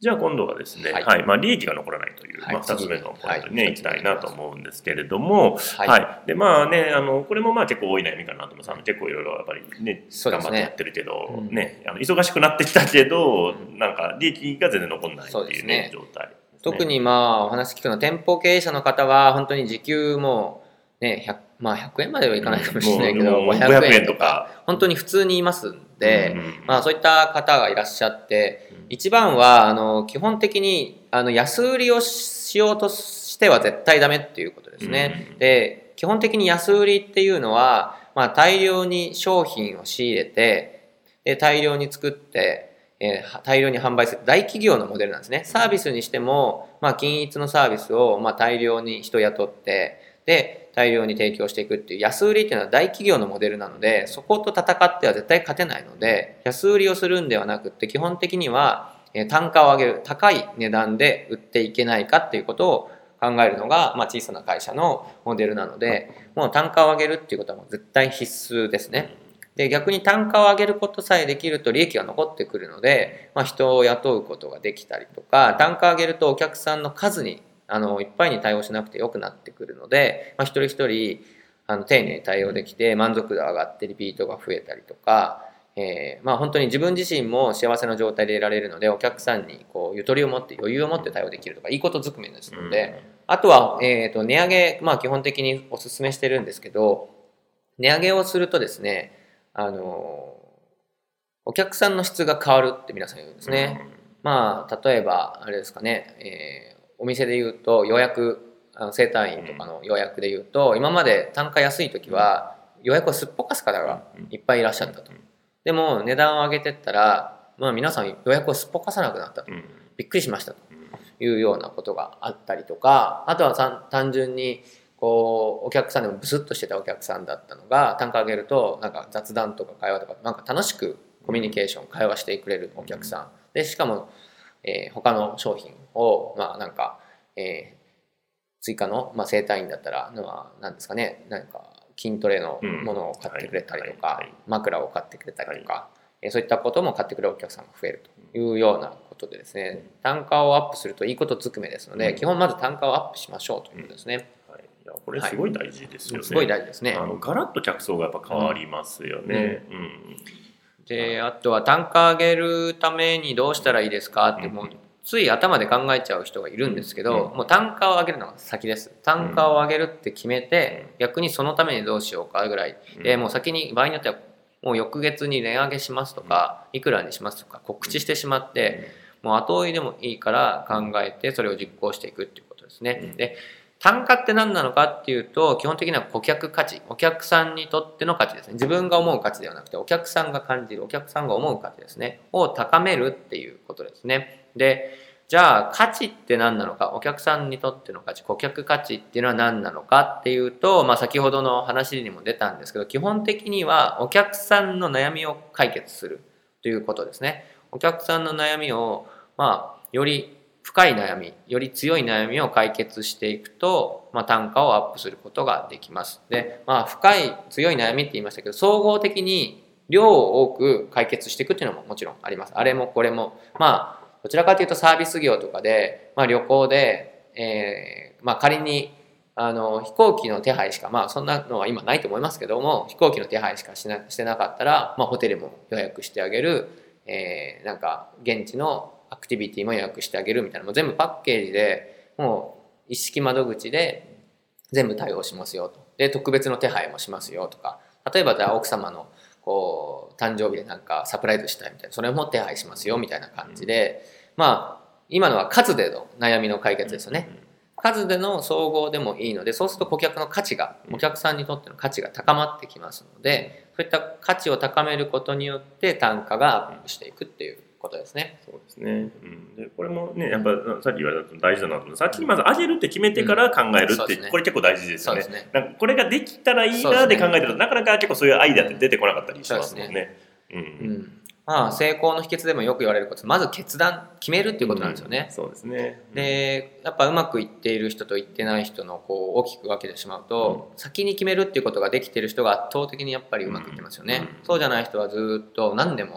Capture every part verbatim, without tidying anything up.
じゃあ今度はですね、 はいはい、まあ、利益が残らないという、 はいまあ、ふたつめのポイントにね、 はい、 いきたいなと思うんですけれども、 はいはい、でまあね、あのこれもまあ結構多い悩みかなと思います。あの結構いろいろやっぱりね、 そうですね頑張ってやってるけど、 うんね、あの忙しくなってきたけど、なんか利益が全然残らないってそうですいうね、 ね状態ですね。 特にまあお話聞くのは店舗経営者の方は本当に時給もね、ひゃくまあひゃくえんまではいかないかもしれないけど、 うんもうごひゃくえんとごひゃくえんとかか本当に普通にいますんで、 うんうんうんまあそういった方がいらっしゃって、 うん一番はあの基本的にあの安売りをしようとしては絶対ダメっていうことですね。 うんで、基本的に安売りっていうのは、まあ、大量に商品を仕入れて、で大量に作ってえー、大量に販売する大企業のモデルなんですね。サービスにしても、まあ、均一のサービスを、まあ、大量に人雇ってで大量に提供していくっていう安売りっていうのは大企業のモデルなので、そこと戦っては絶対勝てないので、安売りをするんではなくって基本的には、えー、単価を上げる、高い値段で売っていけないかっていうことを考えるのが、まあ、小さな会社のモデルなので、もう単価を上げるっていうことはもう絶対必須ですね。で、逆に単価を上げることさえできると利益が残ってくるので、まあ、人を雇うことができたりとか、単価を上げるとお客さんの数にあのいっぱいに対応しなくてよくなってくるので、まあ、一人一人あの丁寧に対応できて満足度が上がってリピートが増えたりとか、えー、まあ本当に自分自身も幸せな状態でいられるので、お客さんにこうゆとりを持って余裕を持って対応できるとかいいことずくめですので、あとは、えー、と値上げ、まあ基本的にお勧めしてるんですけど、値上げをするとですね、あのお客さんの質が変わるって皆さん言うんですね。まあ例えばあれですかね、えー、お店で言うと予約、あの整体院とかの予約で言うと、今まで単価安い時は予約をすっぽかす方がいっぱいいらっしゃったと。でも値段を上げてったら、まあ、皆さん予約をすっぽかさなくなったと、びっくりしましたというようなことがあったりとか、あとは単純にこうお客さんでもブスッとしてたお客さんだったのが、単価上げるとなんか雑談とか会話とかなんか楽しくコミュニケーション会話してくれるお客さんで、しかも、えー、他の商品をまあなんか、えー、追加の、まあ、整体院だったらのは何ですかね、なんか筋トレのものを買ってくれたりとか、枕を買ってくれたりとか、えー、そういったことも買ってくれるお客さんが増えるというようなことでですね、単価をアップするといいことずくめですので、基本まず単価をアップしましょうということですね。 いやこれすごい大事ですよね、はい、 すごい大事ですね。 あのガラッと客層がやっぱ変わりますよね、 うんうん、であとは単価上げるためにどうしたらいいですかって、もうつい頭で考えちゃう人がいるんですけど、もう単価を上げるのが先です。単価を上げるって決めて、逆にそのためにどうしようかぐらいで、もう先に場合によってはもう翌月に値上げしますとか、いくらにしますとか告知してしまって、もう後追いでもいいから考えてそれを実行していくっていうことですね。で単価って何なのかっていうと、基本的には顧客価値、お客さんにとっての価値ですね。自分が思う価値ではなくて、お客さんが感じる、お客さんが思う価値ですねを高めるっていうことですね。でじゃあ価値って何なのか、お客さんにとっての価値、顧客価値っていうのは何なのかっていうと、まあ、先ほどの話にも出たんですけど、基本的にはお客さんの悩みを解決するということですね。お客さんの悩みを、まあ、より深い悩み、より強い悩みを解決していくと、まあ、単価をアップすることができます。で、まあ、深い強い悩みって言いましたけど、総合的に量を多く解決していくっていうのももちろんあります。あれもこれも、まあどちらかというとサービス業とかで、まあ、旅行で、えーまあ、仮にあの飛行機の手配しか、まあそんなのは今ないと思いますけども、飛行機の手配しかしなしてなかったら、まあ、ホテルも予約してあげる、えー、なんか現地のアクティビティも予約してあげるみたいな、もう全部パッケージでもう一式窓口で全部対応しますよと。で特別の手配もしますよとか、例えばじゃあ奥様のこう誕生日でなんかサプライズしたいみたいな、それも手配しますよみたいな感じで、まあ今のは数での悩みの解決ですよね。数での総合でもいいので、そうすると顧客の価値が、お客さんにとっての価値が高まってきますので、そういった価値を高めることによって単価がアップしていくっていうことですね。 そうですね、うん、でこれもねやっぱさっき言われた大事だなと思う。さっきまず上げるって決めてから考えるって、うんね、これ結構大事ですよね。ね、なんかこれができたらいいなで考えてると、ね、なかなか結構そういうアイデアって出てこなかったりしますもんね。うんうん、 まあ、成功の秘訣でもよく言われること、まず決断決めるっていうことなんですよね。 うん、そうですね、 うん、でやっぱうまくいっている人といってない人のこう大きく分けてしまうと、うん、先に決めるっていうことができている人が圧倒的にやっぱりうまくいってますよね。うん、そうじゃない人はずっと何でも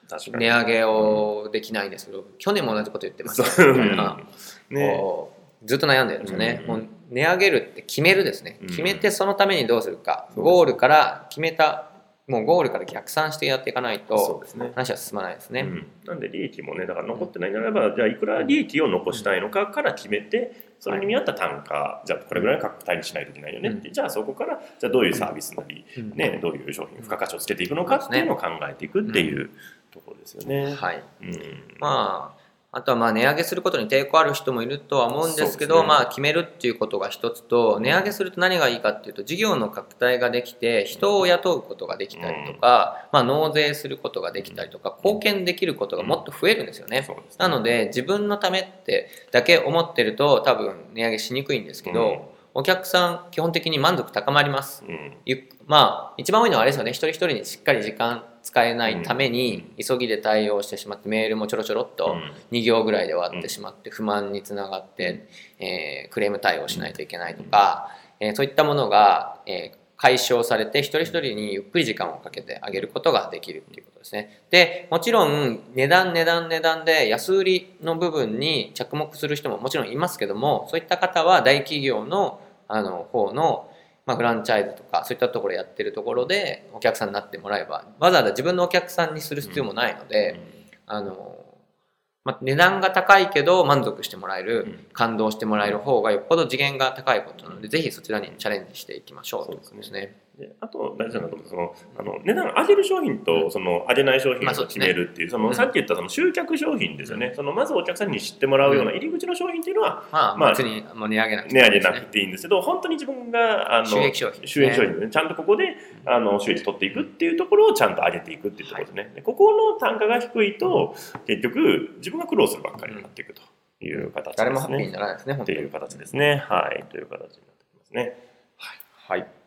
値上げをできないんですけど、うん、去年も同じこと言ってましたみたいな、ね、ずっと悩んでるんですよね、うん、もう値上げるって決めるですね、うん、決めてそのためにどうするか、ゴールから決めたもうゴールから逆算してやっていかないと話は進まないですね。 うん、なんで利益もねだから残ってないならば、じゃあいくら利益を残したいのかから決めて、それに見合った単価、はい、じゃあこれぐらいの価格帯にしないといけないよねって、うん、じゃあそこからじゃあどういうサービスなり、うん、ね、どういう商品付加価値をつけていくのかっていうのを考えていくっていうところですよね。 はい、うん、まああとはまあ値上げすることに抵抗ある人もいるとは思うんですけど、ね、まあ決めるっていうことが一つと、値上げすると何がいいかっていうと、事業の拡大ができて人を雇うことができたりとか、まあ納税することができたりとか、貢献できることがもっと増えるんですよね。なので自分のためってだけ思ってると多分値上げしにくいんですけど、お客さん基本的に満足高まります。まあ一番多いのはあれですよね、一人一人にしっかり時間使えないために急ぎで対応してしまって、メールもちょろちょろっとに行ぐらいで終わってしまって不満につながって、えー、クレーム対応しないといけないとか、えー、そういったものが、えー、解消されて一人一人にゆっくり時間をかけてあげることができるっていうことですね。でもちろん値段値段値段で安売りの部分に着目する人ももちろんいますけども、そういった方は大企業のあの方のまあ、フランチャイズとかそういったところやってるところでお客さんになってもらえば、わざわざ自分のお客さんにする必要もないので、あの、まあ、値段が高いけど満足してもらえる、感動してもらえる方がよっぽど次元が高いことなので、ぜひそちらにチャレンジしていきましょうということですね。 であと大事なのはそのあの値段上げる商品とその上げない商品を決めるっていう、そのさっき言ったその集客商品ですよね。そのまずお客さんに知ってもらうような入り口の商品っていうのは、 まあ、まあ、別にもう値上げなくていい値上げなくていいんですけど、本当に自分があの収益商品ですね、 収益商品でちゃんとここであの収益取っていくっていうところをちゃんと上げていくっていうところですね。でここの単価が低いと結局自分が苦労するばっかりになっていくという形ですね。 誰もハッピーにならないですね。 っていう形ですね。はい、という形になってきますね。 はい。はい